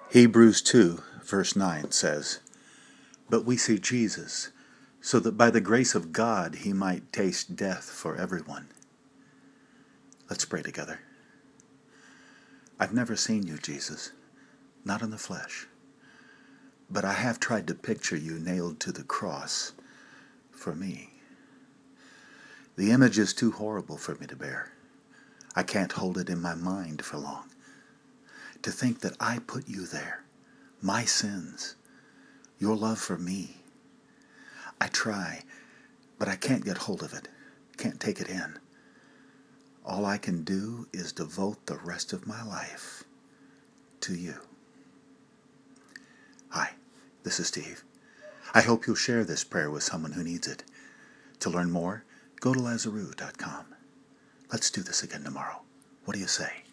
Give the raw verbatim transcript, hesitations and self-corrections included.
Hebrews two, verse nine says, "But we see Jesus, so that by the grace of God he might taste death for everyone." Let's pray together. I've never seen you, Jesus, not in the flesh, but I have tried to picture you nailed to the cross for me. The image is too horrible for me to bear. I can't hold it in my mind for long. To think that I put you there, my sins, your love for me. I try, but I can't get hold of it, can't take it in. All I can do is devote the rest of my life to you. Hi, this is Steve. I hope you'll share this prayer with someone who needs it. To learn more, go to Lazaroo dot com. Let's do this again tomorrow. What do you say?